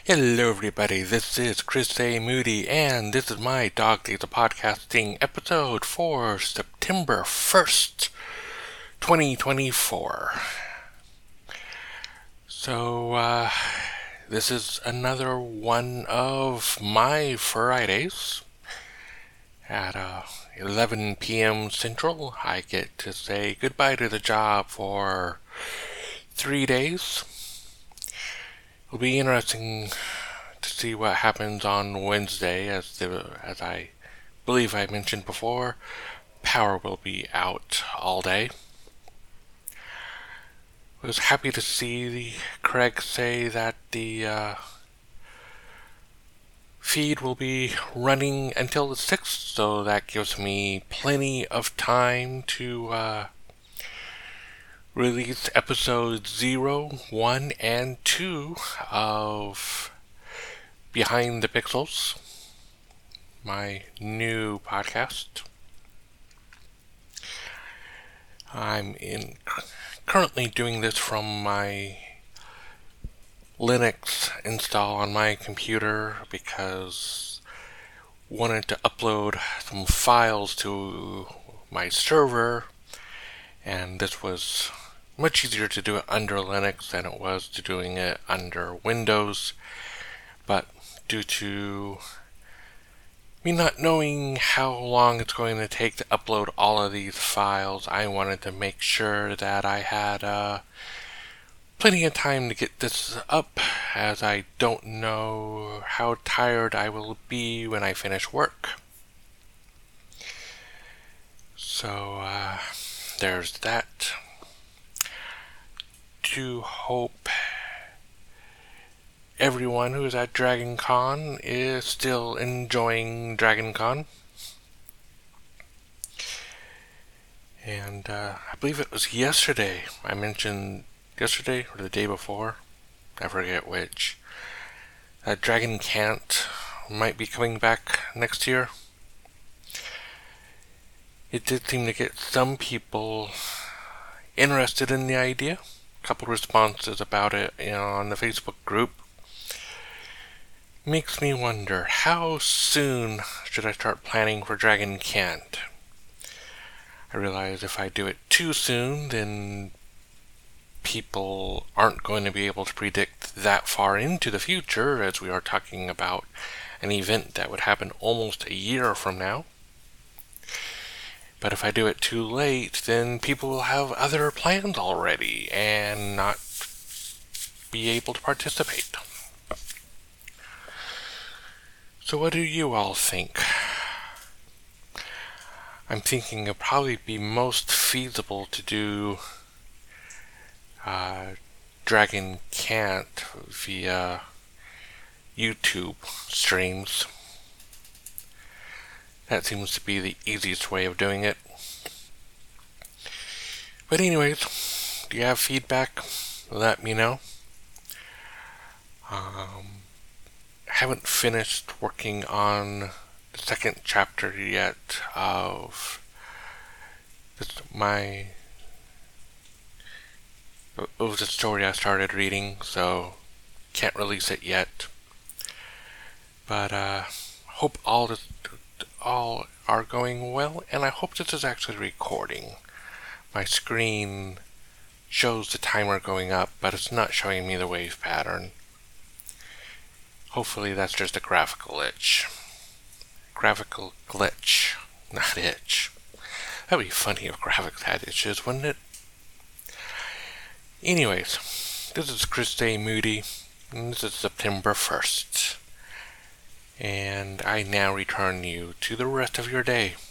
Hello everybody, this is Chris A. Moody, and this is my Dog Days of Podcasting episode for September 1st, 2024. So, this is another one of my Fridays. At 11 p.m. Central, I get to say goodbye to the job for 3 days. It'll be interesting to see what happens on Wednesday, as I believe I mentioned before, power will be out all day. I was happy to see Craig say that the feed will be running until the 6th, so that gives me plenty of time to release episodes 0, 1, and 2 of Behind the Pixels, my new podcast. I'm currently doing this from my Linux install on my computer because I wanted to upload some files to my server, and this was much easier to do it under Linux than it was to doing it under Windows. But due to me not knowing how long it's going to take to upload all of these files, I wanted to make sure that I had plenty of time to get this up, as I don't know how tired I will be when I finish work. So, there's that. To hope everyone who is at Dragon Con is still enjoying Dragon Con. And I believe it was yesterday, I mentioned yesterday or the day before, I forget which, that Dragon Cant might be coming back next year. It did seem to get some people interested in the idea. Couple responses about it on the Facebook group. Makes me wonder, how soon should I start planning for Dragon Cant? I realize if I do it too soon, then people aren't going to be able to predict that far into the future, as we are talking about an event that would happen almost a year from now. But if I do it too late, then people will have other plans already and not be able to participate. So what do you all think? I'm thinking it'd probably be most feasible to do Dragon Cant via YouTube streams. That seems to be the easiest way of doing it. But anyways, do you have feedback? Let me know. I haven't finished working on the second chapter yet of the story I started reading, so can't release it yet. But hope all are going well, and I hope this is actually recording. My screen shows the timer going up, but it's not showing me the wave pattern. Hopefully that's just a graphical glitch. Graphical glitch, not itch. That'd be funny if graphics had itches, wouldn't it? Anyways, this is Chris A. Moody, and this is September 1st. And I now return you to the rest of your day.